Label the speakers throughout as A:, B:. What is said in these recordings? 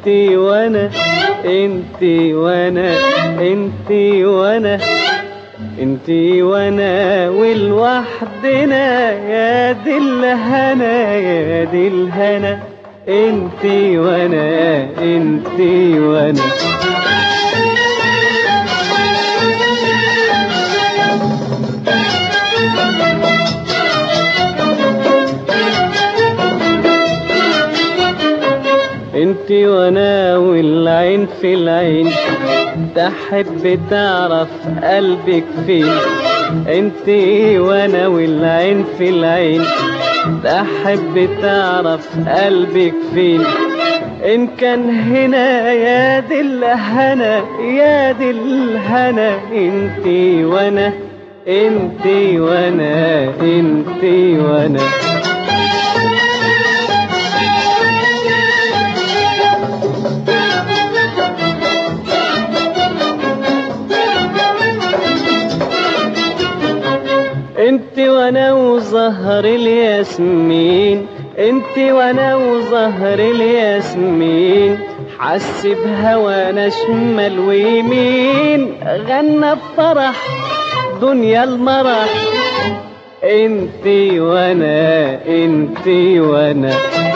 A: انتي وانا انتي وانا انتي وانا انتي وانا ولوحدنا يا دي الهنا يا دي الهنا انتي وانا انتي وانا انتي وانا والعين في العين تحب تعرف قلبك فين انتي وانا والعين في العين تحب تعرف قلبك فين ان كان هنا يا دي الهنا يا دي الهنا انتي وانا انتي وانا انتي وانا انتي وانا وزهر الياسمين انتي وانا وزهر الياسمين حس بهوانا شمال ويمين غنى بفرح دنيا المرح انتي وانا انتي وانا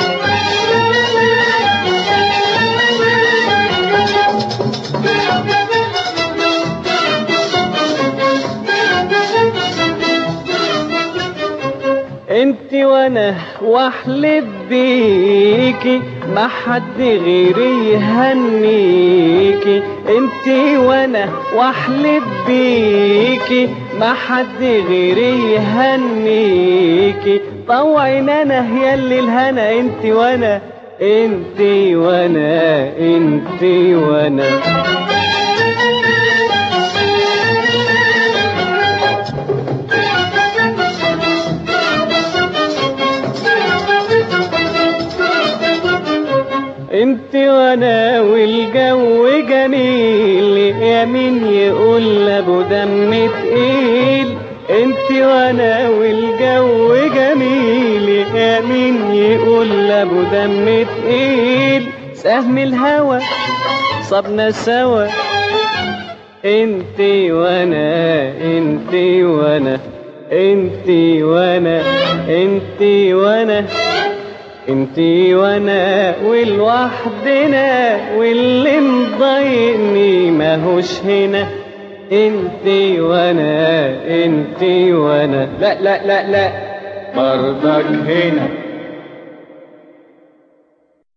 A: انتي وانا واحلف بيكي ما حد غيري يهنيكي انتي وانا واحلف بيكي ما حد غيري يهنيكي طوعنا انا ياللي الهنا انتي وانا انتي وانا انتي وانا انتي وانا والجو جميل يا مين يقول ابو دم تقيل انتي وانا والجو جميل يا مين يقول ابو دم تقيل سهم الهوى صبنا سوا انتي وانا انتي وانا انتي وانا انتي وانا انتي وانا ولوحدنا واللي مضايقني ماهوش هنا انتي وانا انتي وانا لا لا لا لا برضك هنا